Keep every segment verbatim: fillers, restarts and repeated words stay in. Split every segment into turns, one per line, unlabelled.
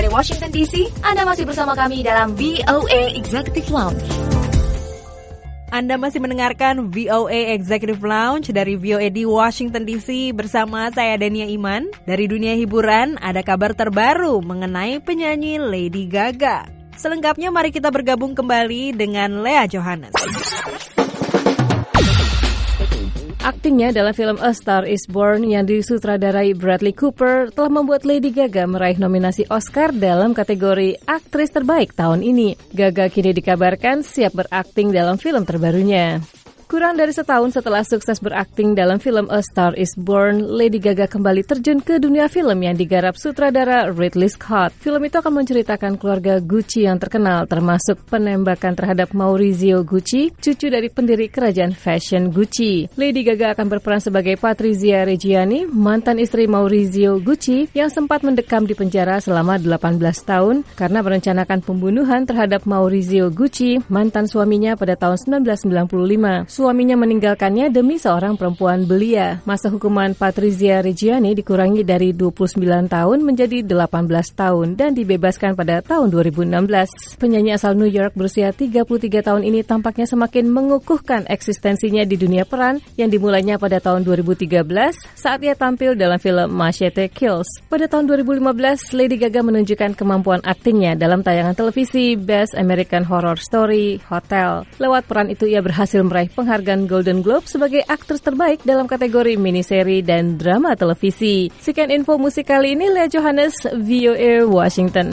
Washington D C. Anda masih bersama kami dalam V O A Executive Lounge.
Anda masih mendengarkan V O A Executive Lounge dari V O A di Washington D C bersama saya Dania Iman. Dari dunia hiburan, ada kabar terbaru mengenai penyanyi Lady Gaga. Selengkapnya mari kita bergabung kembali dengan Lea Johannes.
Aktingnya dalam film A Star Is Born yang disutradarai Bradley Cooper telah membuat Lady Gaga meraih nominasi Oscar dalam kategori aktris terbaik tahun ini. Gaga kini dikabarkan siap berakting dalam film terbarunya. Kurang dari setahun setelah sukses berakting dalam film A Star Is Born, Lady Gaga kembali terjun ke dunia film yang digarap sutradara Ridley Scott. Film itu akan menceritakan keluarga Gucci yang terkenal, termasuk penembakan terhadap Maurizio Gucci, cucu dari pendiri kerajaan fashion Gucci. Lady Gaga akan berperan sebagai Patrizia Reggiani, mantan istri Maurizio Gucci yang sempat mendekam di penjara selama delapan belas tahun karena merencanakan pembunuhan terhadap Maurizio Gucci, mantan suaminya pada tahun seribu sembilan ratus sembilan puluh lima. Suaminya meninggalkannya demi seorang perempuan belia. Masa hukuman Patrizia Reggiani dikurangi dari dua puluh sembilan tahun menjadi delapan belas tahun dan dibebaskan pada tahun dua ribu enam belas. Penyanyi asal New York berusia tiga puluh tiga tahun ini tampaknya semakin mengukuhkan eksistensinya di dunia peran yang dimulainya pada tahun dua ribu tiga belas saat ia tampil dalam film Machete Kills. Pada tahun dua ribu lima belas, Lady Gaga menunjukkan kemampuan aktingnya dalam tayangan televisi Best American Horror Story, Hotel. Lewat peran itu ia berhasil meraih penghargaan Penghargaan Golden Globe sebagai aktris terbaik dalam kategori miniseri dan drama televisi. Sekian info musik kali ini, Lea Johannes, V O A Washington.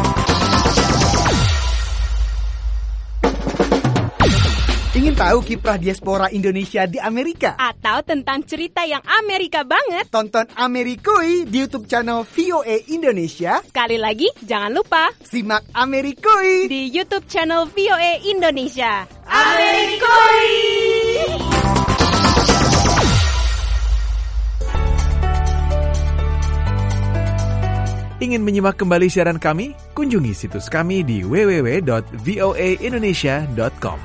Ingin tahu kiprah diaspora Indonesia di Amerika?
Atau tentang cerita yang Amerika banget?
Tonton Amerikui di YouTube channel V O A Indonesia.
Sekali lagi, jangan lupa
simak Amerikui
di YouTube channel V O A Indonesia.
Amerikui!
Ingin menyimak kembali siaran kami? Kunjungi situs kami di w w w dot v o a indonesia dot com.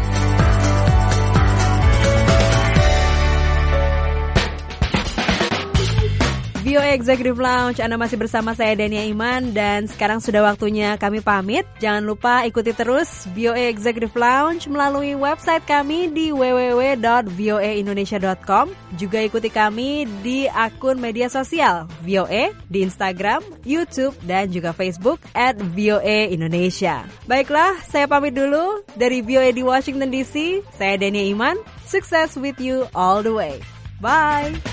V O A Executive Lounge, Anda masih bersama saya Dania Iman dan sekarang sudah waktunya kami pamit. Jangan lupa ikuti terus V O A Executive Lounge melalui website kami di w w w dot v o a indonesia dot com. Juga ikuti kami di akun media sosial V O A di Instagram, YouTube dan juga Facebook at V O A Indonesia. Baiklah, saya pamit dulu dari V O A di Washington D C. Saya Dania Iman. Success with you all the way. Bye.